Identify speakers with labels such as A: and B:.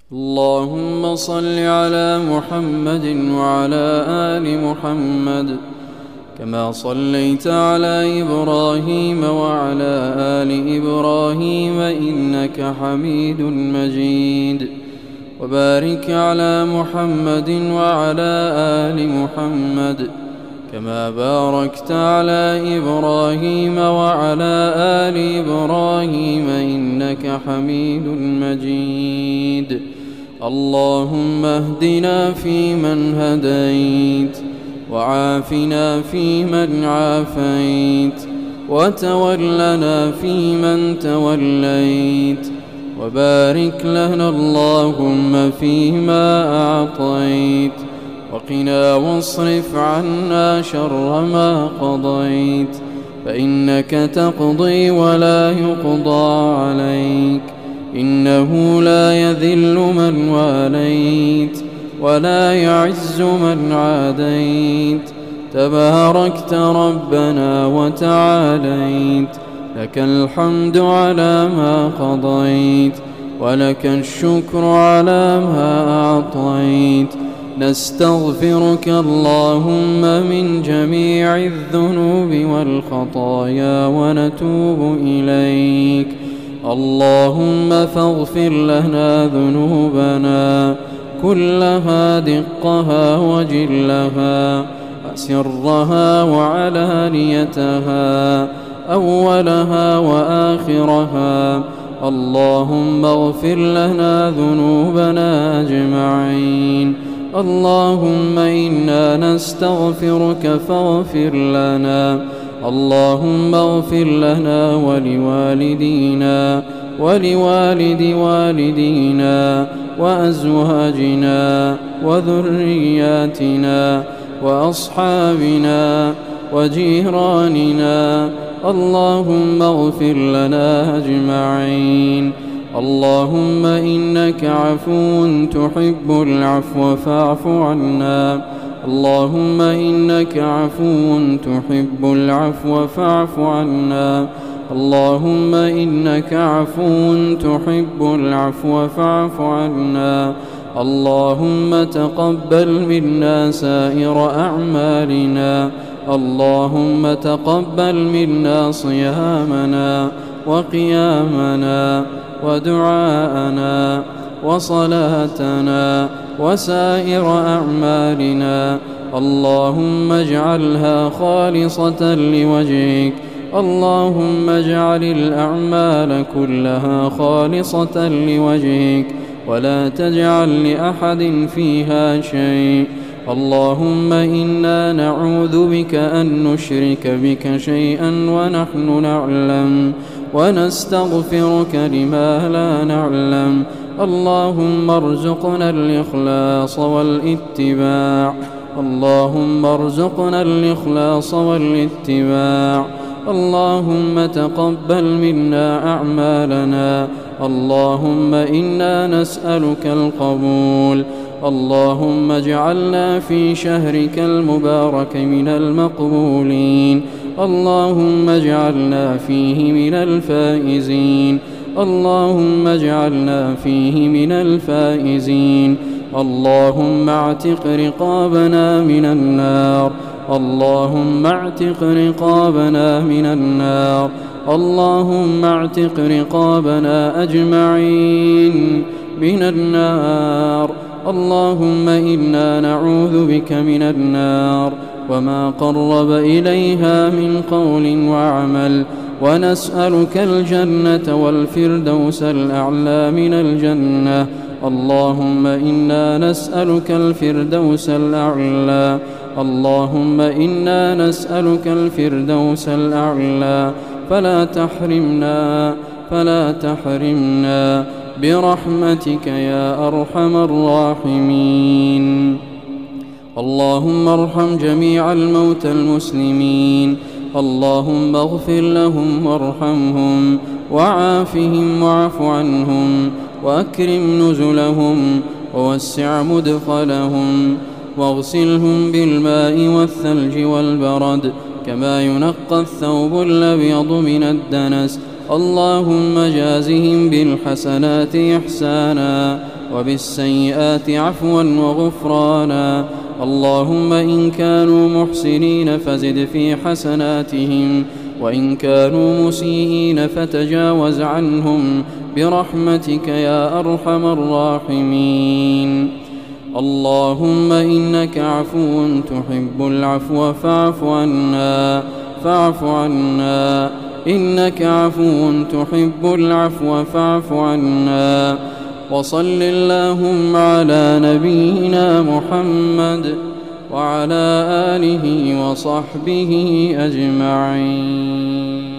A: اللهم صل على محمد وعلى آل محمد كما صليت على إبراهيم وعلى آل إبراهيم إنك حميد مجيد. وبارك على محمد وعلى آل محمد كما باركت على إبراهيم وعلى آل إبراهيم إنك حميد مجيد. اللهم اهدنا فيمن هديت، وعافنا فيمن عافيت، وتولنا فيمن توليت، وبارك لنا اللهم فيما أعطيت، وقنا واصرف عنا شر ما قضيت، فإنك تقضي ولا يقضى عليك، إنه لا يذل من واليت ولا يعز من عاديت، تباركت ربنا وتعاليت، لك الحمد على ما قضيت، ولك الشكر على ما أعطيت. نستغفرك اللهم من جميع الذنوب والخطايا ونتوب إليك. اللهم فاغفر لنا ذنوبنا كلها دقها وجلها، وسرها وعلانيتها، أولها وآخرها. اللهم اغفر لنا ذنوبنا أجمعين. اللهم إنا نستغفرك فاغفر لنا. اللهم اغفر لنا ولوالدينا ولوالد والدينا وأزواجنا وذرياتنا وأصحابنا وجيراننا. اللهم اغفر لنا أجمعين. اللهم إنك عفو تحب العفو فاعف عنا. اللهم إنك عفو تحب العفو فاعف عنا. اللهم إنك عفو تحب العفو فاعف عنا. اللهم تقبل منا سائر أعمالنا. اللهم تقبل منا صيامنا وقيامنا ودعاءنا وصلاتنا وسائر أعمالنا. اللهم اجعلها خالصة لوجهك. اللهم اجعل الأعمال كلها خالصة لوجهك، ولا تجعل لأحد فيها شيء. اللهم إنا نعوذ بك أن نشرك بك شيئا ونحن نعلم، ونستغفرك لما لا نعلم. اللهم ارزقنا الإخلاص والاتباع. اللهم ارزقنا الإخلاص والاتباع. اللهم تقبل منا أعمالنا. اللهم إنا نسألك القبول. اللهم اجعلنا في شهرك المبارك من المقبولين. اللهم اجعلنا فيه من الفائزين. اللهم اجعلنا فيه من الفائزين. اللهم اعتق رقابنا من النار. اللهم اعتق رقابنا من النار. اللهم اعتق رقابنا أجمعين من النار. اللهم إنا نعوذ بك من النار وما قرب إليها من قول وعمل، ونسألك الجنة والفردوس الأعلى من الجنة. اللهم إنا نسألك الفردوس الأعلى. اللهم إنا نسألك الفردوس الأعلى، فلا تحرمنا برحمتك يا أرحم الراحمين. اللهم ارحم جميع الموتى المسلمين. اللهم اغفر لهم وارحمهم وعافهم واعف عنهم وأكرم نزلهم ووسع مدخلهم واغسلهم بالماء والثلج والبرد كما ينقى الثوب الأبيض من الدنس. اللهم جازهم بالحسنات إحسانا وبالسيئات عفوا وغفرانا. اللهم إن كانوا محسنين فزد في حسناتهم، وإن كانوا مسيئين فتجاوز عنهم برحمتك يا أرحم الراحمين. اللهم إنك عفو تحب العفو فاعف عنا، فاعف عنا. إنك عفو تحب العفو فاعف عنا. وصل اللهم على نبينا محمد وعلى آله وصحبه أجمعين.